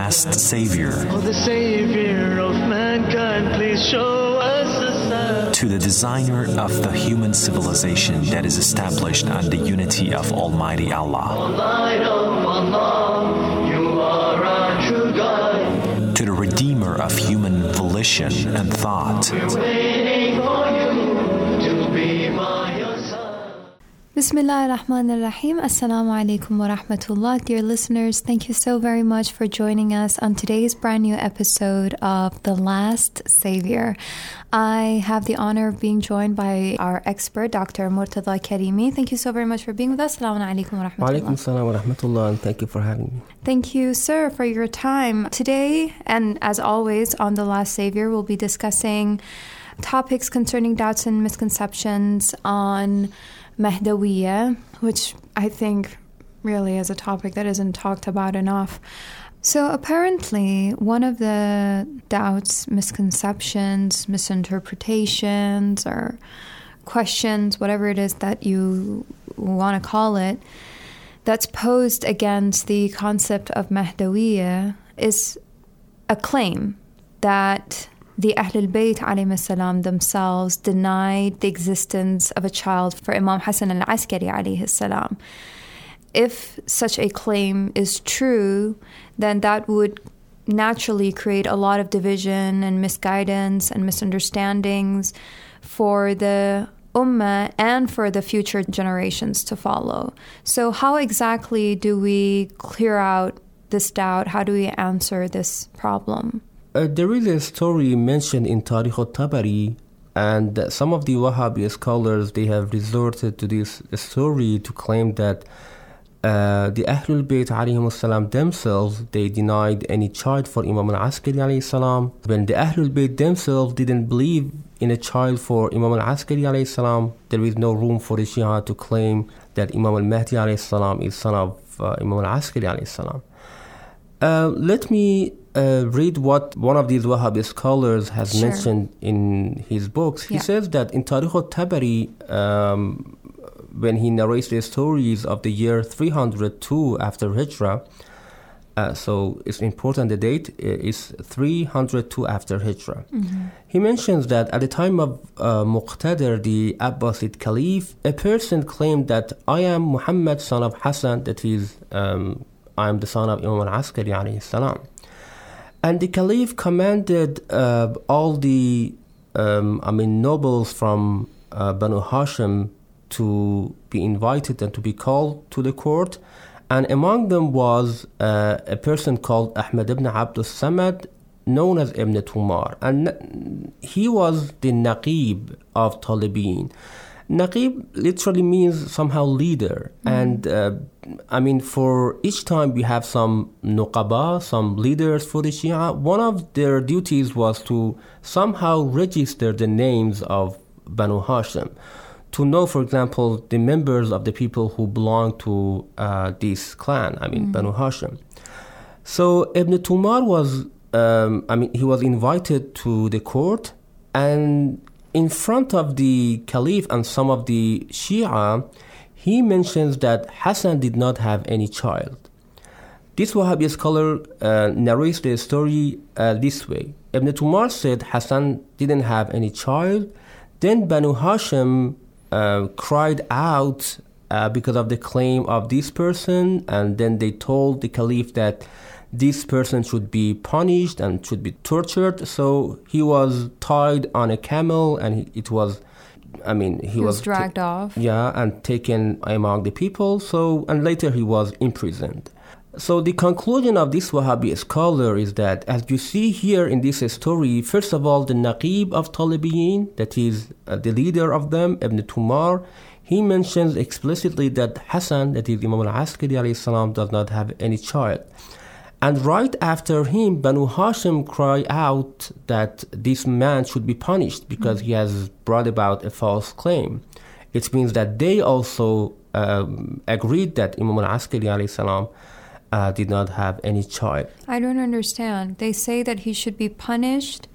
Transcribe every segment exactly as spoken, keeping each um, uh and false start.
last Savior. Oh, the Savior of mankind, please show us a sign. To the designer of the human civilization that is established on the unity of Almighty Allah. Light of Allah, you are our true guide. To the redeemer of human volition and thought. We're waiting for you to be by your side. Bismillah ar-Rahman ar-Rahim. Assalamu alaikum wa rahmatullah. Dear listeners, thank you so very much for joining us on today's brand new episode of The Last Savior. I have the honor of being joined by our expert, Doctor Murtada Karimi. Thank you so very much for being with us. Assalamu alaikum wa rahmatullah. Wa alaikum salam wa rahmatullah, and thank you for having me. Thank you, sir, for your time. Today, and as always, on The Last Savior, we'll be discussing topics concerning doubts and misconceptions on Mahdawiyya, which I think really is a topic that isn't talked about enough. So apparently, one of the doubts, misconceptions, misinterpretations, or questions, whatever it is that you want to call it, that's posed against the concept of Mahdawiyya is a claim that the Ahlul Bayt alayhi salam themselves denied the existence of a child for Imam Hassan al-Askari alayhi salam. If such a claim is true, then that would naturally create a lot of division and misguidance and misunderstandings for the Ummah and for the future generations to follow. So how exactly do we clear out this doubt? How do we answer this problem? Uh, there is a story mentioned in Tarikh al-Tabari, and some of the Wahhabi scholars, they have resorted to this story to claim that uh, the Ahlul Bayt alayhim salam themselves, they denied any child for Imam al-Askari alayhi salam. When the Ahlul Bayt themselves didn't believe in a child for Imam al-Askari alayhi salam, there is no room for the Shia to claim that Imam al-Mahdi alayhi salam is son of uh, Imam al-Askari alayhi salam. Uh, let me uh, read what one of these Wahhabi scholars has Sure. mentioned in his books. He Yeah. says that in Tarikh al-Tabari, um, when he narrates the stories of the year three hundred two after Hijrah, uh, so it's important, the date is three hundred two after Hijrah. Mm-hmm. He mentions that at the time of uh, Muqtadir, the Abbasid Caliph, a person claimed that I am Muhammad, son of Hassan, that is, um, I am the son of Imam al-Askari alayhi salam. And the Caliph commanded uh, all the, um, I mean, nobles from uh, Banu Hashim to be invited and to be called to the court. And among them was uh, a person called Ahmad ibn Abd al-Samad, known as Ibn Tumar. And he was the Naqib of Talibin. Naqib literally means somehow leader. Mm. And uh, I mean, for each time we have some nuqaba, some leaders for the Shia, one of their duties was to somehow register the names of Banu Hashim. To know, for example, the members of the people who belong to uh, this clan, I mean, mm. Banu Hashim. So Ibn Tumar was, um, I mean, he was invited to the court, and in front of the Caliph and some of the Shia, he mentions that Hassan did not have any child. This Wahhabi scholar uh, narrates the story uh, this way. Ibn Tumar said Hassan didn't have any child. Then Banu Hashim uh, cried out uh, because of the claim of this person, and then they told the Caliph that this person should be punished and should be tortured. So he was tied on a camel, and he, it was, I mean, he, He was was dragged off. Yeah, and taken among the people. So, and later he was imprisoned. So the conclusion of this Wahhabi scholar is that, as you see here in this story, first of all, the Naqib of Talibiyin, that is uh, the leader of them, Ibn Tumar, he mentions explicitly that Hassan, that is Imam al-Askari alayhi salam, does not have any child. And right after him, Banu Hashim cry out that this man should be punished because mm-hmm. he has brought about a false claim. It means that they also um, agreed that Imam al-Askari alayhi salam uh, did not have any child. I don't understand. They say that he should be punished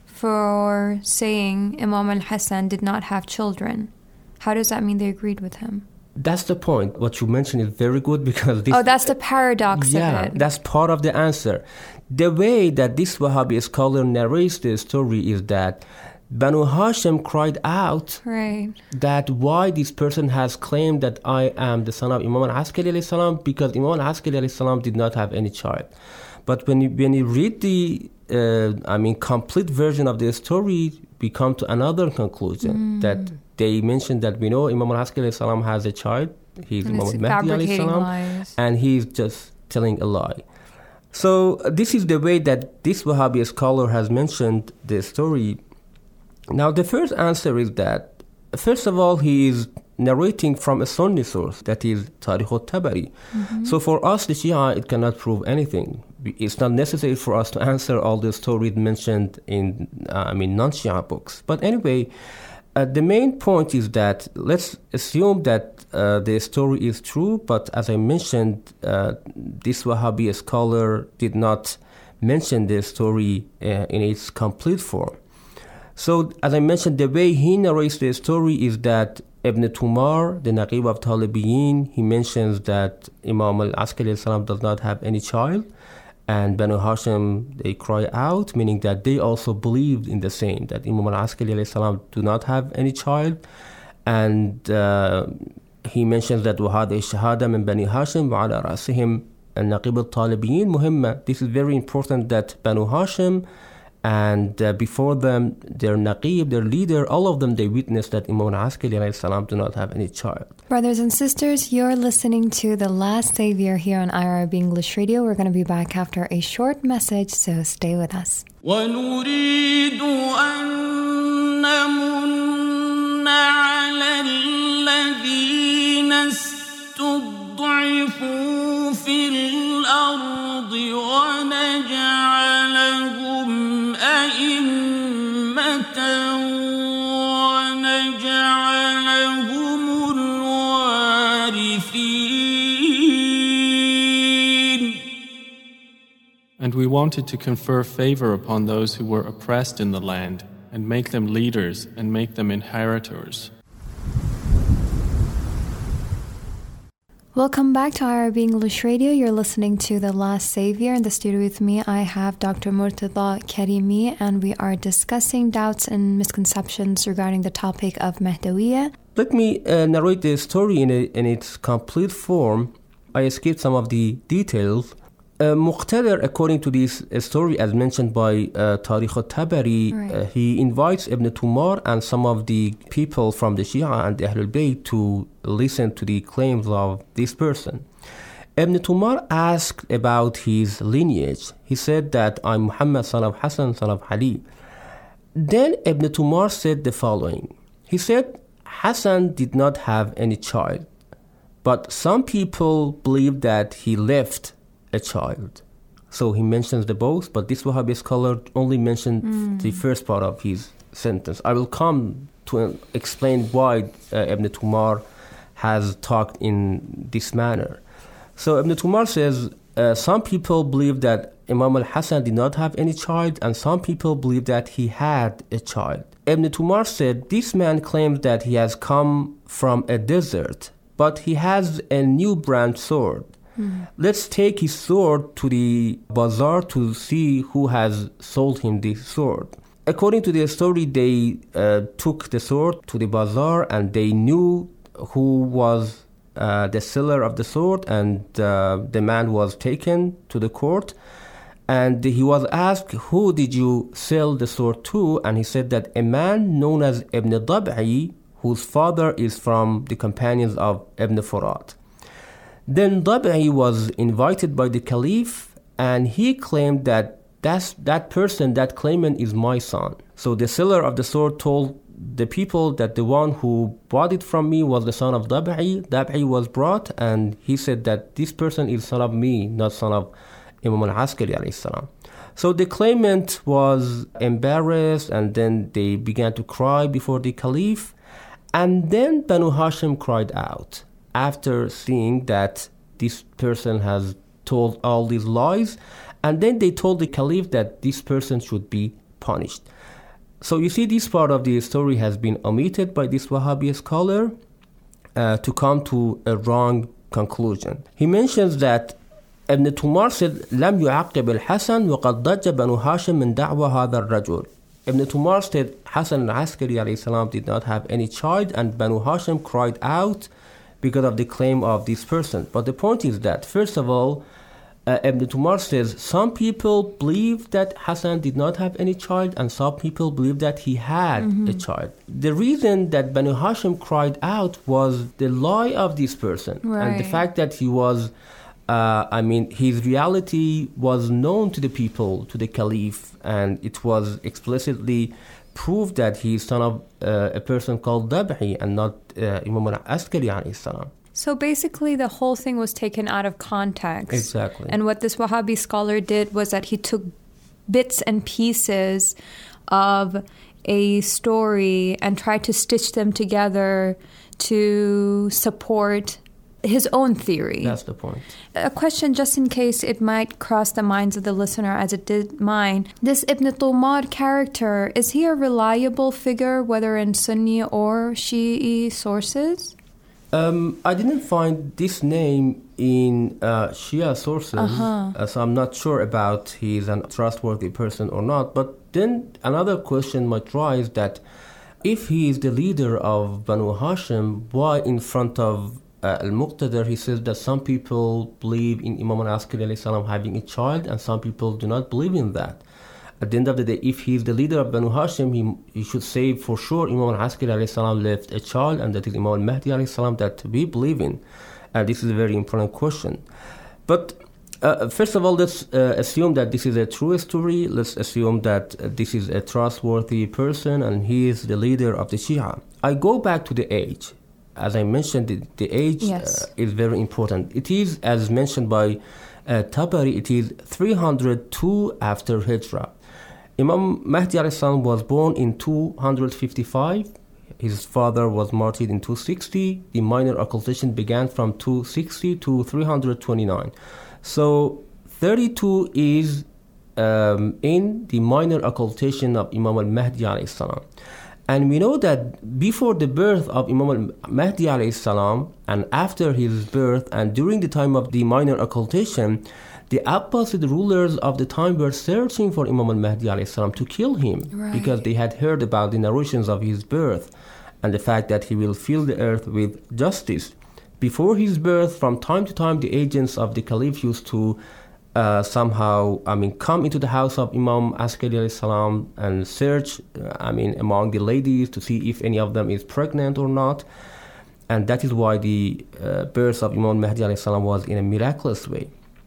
for saying Imam al-Hassan did not have children. How does that mean they agreed with him? That's the point. What you mentioned is very good because this... Oh, that's the paradox yeah, of it. that's part of the answer. The way that this Wahhabi scholar narrates the story is that Banu Hashim cried out right. that why this person has claimed that I am the son of Imam al-Askari alayhi salam, because Imam al-Askari alayhi salam did not have any child. But when you, when you read the, uh, I mean, complete version of the story, we come to another conclusion, mm. that they mentioned that we know Imam al-Askari alayhi salam has a child, he's and Imam al-Mahdi alayhi salam, lies. and he's just telling a lie. So uh, this is the way that this Wahhabi scholar has mentioned the story. Now, the first answer is that, first of all, he is narrating from a Sunni source, that is Tarikh al-Tabari. Mm-hmm. So for us, the Shia, it cannot prove anything. It's not necessary for us to answer all the stories mentioned in, uh, I mean, non-Shia books. But anyway, uh, the main point is that let's assume that uh, the story is true, but as I mentioned, uh, this Wahhabi scholar did not mention the story uh, in its complete form. So, as I mentioned, the way he narrates the story is that Ibn Tumar, the Naqib of Talibiyin, he mentions that Imam al-Askari alayhi salam does not have any child, and Banu Hashim, they cry out, meaning that they also believed in the same, that Imam al-Askari alayhi salam do not have any child, and uh, he mentions that وَهَذَا الشَّهَادَةَ مِنْ بَنِي هَاشِمْ وَعَلَى رَأْسِهِمْ النَّقِيبُ الطَّالِبِيِّينَ مُهِمَّةٌ. This is very important that Banu Hashim, and uh, before them, their Naqib, their leader, all of them, they witnessed that Imam al-Askari alayhi salam do not have any child. Brothers and sisters, you're listening to The Last Savior here on I R I B English Radio. We're going to be back after a short message, so stay with us. وَنُرِيدُ أَن نَّمُنَّ عَلَى الَّذِينَ اسْتُضْعِفُوا فِي الْأَرْضِ وَنَجْعَلَهُمْ أئمة ونجعلهم الوارثين. And we wanted to confer favor upon those who were oppressed in the land, and make them leaders and make them inheritors. Welcome back to I R B English Radio. You're listening to The Last Savior. In the studio with me, I have Doctor Murtada Karimi, and we are discussing doubts and misconceptions regarding the topic of Mahdawiyya. Let me uh, narrate the story in, a, in its complete form. I skipped some of the details. Uh, Muqtadir, according to this uh, story, as mentioned by uh, Tarikh al-Tabari, right. uh, he invites Ibn Tumar and some of the people from the Shia and the Ahlul Bayt to listen to the claims of this person. Ibn Tumar asked about his lineage. He said that I'm Muhammad, son of Hassan, son of Ali. Then Ibn Tumar said the following. He said, Hassan did not have any child, but some people believe that he left a child. So he mentions the both, but this Wahhabi scholar only mentioned mm. the first part of his sentence. I will come to explain why uh, Ibn Tumar has talked in this manner. So Ibn Tumar says, uh, some people believe that Imam al-Hassan did not have any child, and some people believe that he had a child. Ibn Tumar said, this man claims that he has come from a desert, but he has a new brand sword. Mm. Let's take his sword to the bazaar to see who has sold him this sword. According to the story, they uh, took the sword to the bazaar and they knew who was uh, the seller of the sword, and uh, the man was taken to the court. And he was asked, who did you sell the sword to? And he said that a man known as Ibn Dab'i, whose father is from the companions of Ibn Furat. Then Dab'i was invited by the caliph, and he claimed that that's, that person, that claimant is my son. So the seller of the sword told the people that the one who bought it from me was the son of Dab'i. Dab'i was brought, and he said that this person is son of me, not son of Imam al-Askari alayhi salam. So the claimant was embarrassed, and then they began to cry before the caliph. And then Banu Hashim cried out after seeing that this person has told all these lies. And then they told the caliph that this person should be punished. So you see, this part of the story has been omitted by this Wahhabi scholar. uh, to come to a wrong conclusion. He mentions that Ibn Tumar said, لم يعقب الحسن وقد ضج بنو هاشم من دعوى هذا الرجل. Ibn Tumar said Hassan al-Askari alayhi salam did not have any child, and Banu Hashim cried out because of the claim of this person. But the point is that, first of all, uh, Ibn Tumar says some people believe that Hassan did not have any child, and some people believe that he had mm-hmm. a child. The reason that Banu Hashim cried out was the lie of this person, right. and the fact that he was Uh, I mean, his reality was known to the people, to the caliph, and it was explicitly proved that he is son of uh, a person called Dab'i and not uh, Imam al-Askari alayhi salam. So basically the whole thing was taken out of context. Exactly. And what this Wahhabi scholar did was that he took bits and pieces of a story and tried to stitch them together to support his own theory. That's the point. A question, just in case it might cross the minds of the listener as it did mine. This Ibn Tumar character, is he a reliable figure, whether in Sunni or Shi'i sources? Um, I didn't find this name in uh, Shia sources, uh-huh. uh, so I'm not sure about he's a trustworthy person or not. But then another question might rise that if he is the leader of Banu Hashim, why in front of Uh, Al-Muqtadar, he says that some people believe in Imam al-Askari alayhi salam having a child, and some people do not believe in that. At the end of the day, if he is the leader of Banu Hashim, he, he should say for sure Imam al-Askari alayhi salam left a child, and that is Imam al-Mahdi alayhi salam that we believe in. And this is a very important question. But uh, first of all, let's uh, assume that this is a true story. Let's assume that uh, this is a trustworthy person, and he is the leader of the Shia. I go back to the age. As I mentioned, the, the age yes. uh, is very important. It is, as mentioned by uh, Tabari, it is three hundred two after Hijrah. Imam Mahdi alayhi salam was born in two hundred fifty-five. His father was martyred in two hundred sixty. The minor occultation began from two hundred sixty to three hundred twenty-nine. So thirty-two is um, in the minor occultation of Imam al-Mahdi alayhi salam. And we know that before the birth of Imam al-Mahdi alayhi salam, and after his birth, and during the time of the minor occultation, the Abbasid rulers of the time were searching for Imam al-Mahdi alayhi salam to kill him, right. because they had heard about the narrations of his birth and the fact that he will fill the earth with justice. Before his birth, from time to time, the agents of the caliph used to Uh, somehow, I mean, come into the house of Imam Askari alayhi salam and search, uh, I mean, among the ladies to see if any of them is pregnant or not. And that is why the uh, birth of Imam Mahdi alayhi salam was in a miraculous way.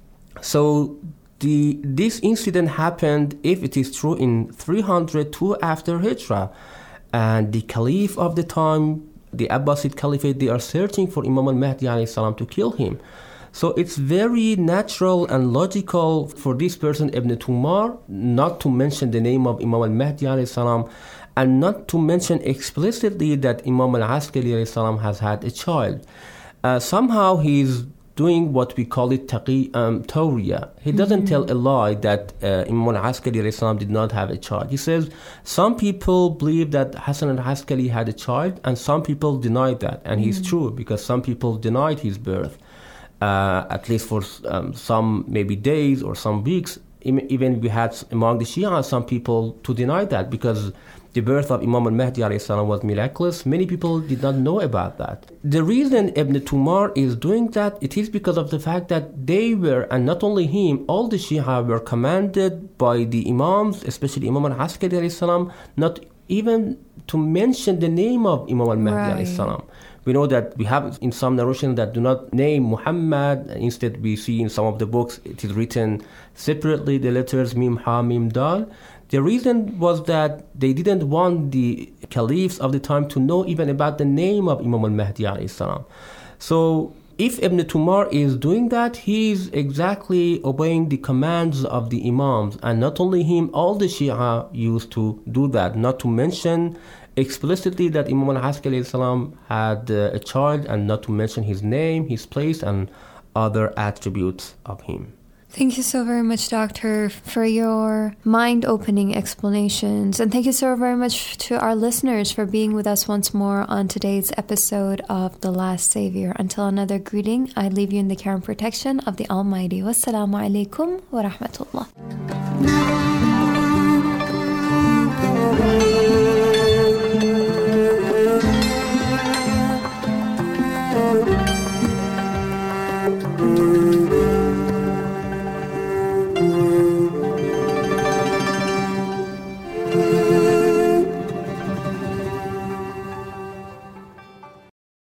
So the this incident happened, if it is true, in three hundred two after Hijrah. And the caliph of the time, the Abbasid Caliphate, they are searching for Imam al-Mahdi alayhi salam to kill him. So it's very natural and logical for this person, Ibn Tumar, not to mention the name of Imam al-Mahdi alayhi salam, and not to mention explicitly that Imam al-Askari alayhi salam has had a child. Uh, somehow he's doing what we call it taqi, um, tawriya. He doesn't mm-hmm. tell a lie that uh, Imam al-Askari alayhi salam did not have a child. He says some people believe that Hassan al-Askari had a child, and some people denied that. And mm-hmm. he's true, because some people denied his birth. Uh, at least for um, some maybe days or some weeks. Even we had among the Shia some people to deny that, because the birth of Imam al-Mahdi alayhi salam was miraculous. Many people did not know about that. The reason Ibn Tumar is doing that, it is because of the fact that they were, and not only him, all the Shia were commanded by the Imams, especially Imam al-Askari alayhi salam, not even to mention the name of Imam al-Mahdi right. alayhi salam. We know that we have in some narrations that do not name Muhammad. Instead, we see in some of the books it is written separately, the letters Mim, Ha, Mim, Dal. The reason was that they didn't want the caliphs of the time to know even about the name of Imam al-Mahdi alayhi salam. So if Ibn Tumar is doing that, he is exactly obeying the commands of the Imams. And not only him, all the Shia used to do that, not to mention explicitly that Imam al-Askari alayhi salam had uh, a child, and not to mention his name, his place, and other attributes of him. Thank you so very much, Doctor, for your mind-opening explanations. And thank you so very much to our listeners for being with us once more on today's episode of The Last Savior. Until another greeting, I leave you in the care and protection of the Almighty. Wassalamu alaikum wa rahmatullah.